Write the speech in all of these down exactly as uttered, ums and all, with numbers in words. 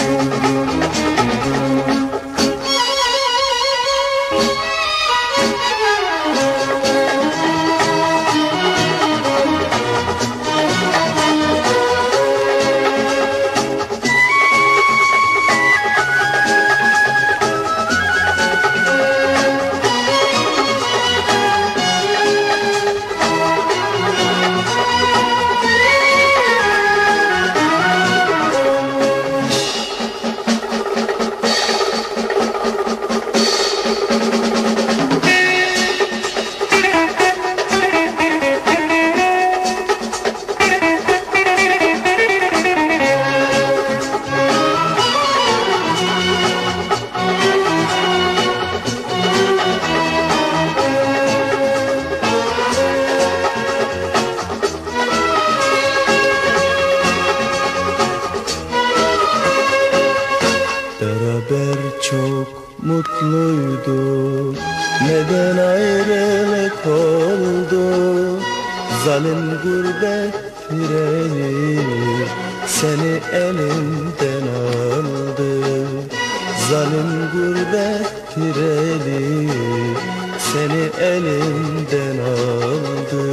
Çok mutluyduk, neden ayrılık oldu? Zalim gurbet treni seni elimden aldı. Zalim gurbet treni seni elimden aldı.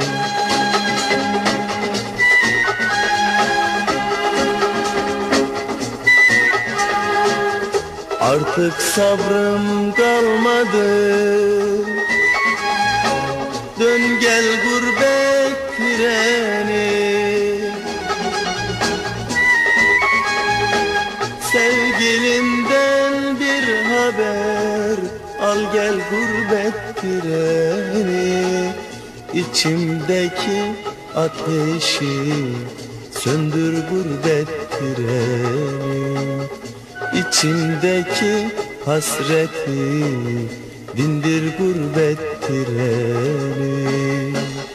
Artık sabrım kalmadı, dön gel gurbet treni. Sevgilimden bir haber al gel gurbet treni. İçimdeki ateşi söndür gurbet treni. İçimdeki hasreti dindir gurbet treni.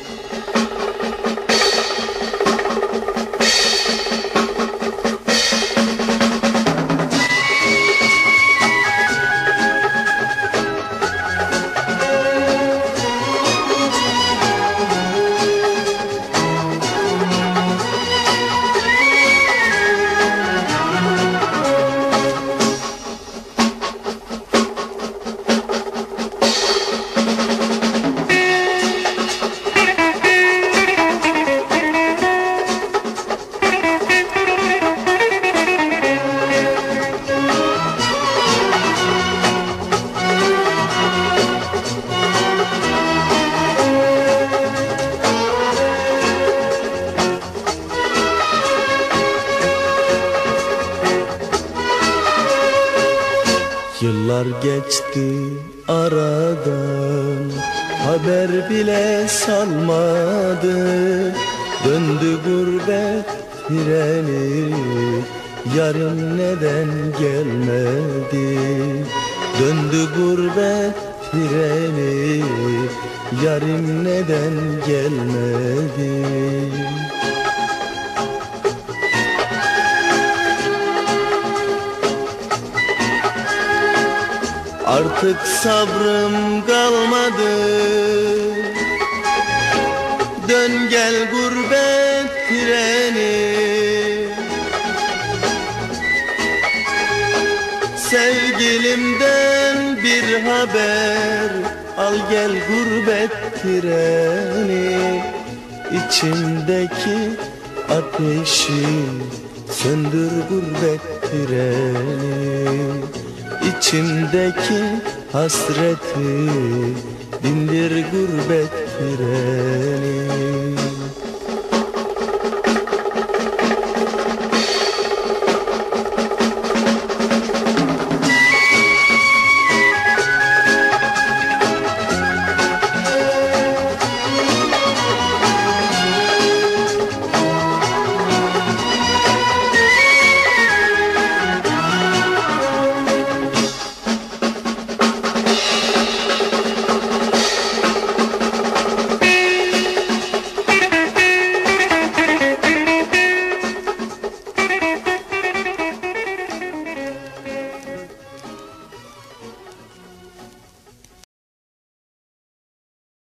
Yıllar geçti aradan, haber bile salmadı. Döndü gurbet treni, yarın neden gelmedi? Döndü gurbet treni, yarın neden gelmedi? Artık sabrım kalmadı, dön gel gurbet treni. Sevgilimden bir haber al gel gurbet treni. İçimdeki ateşi söndür gurbet treni. İçimdeki hasreti dindir gurbet treni.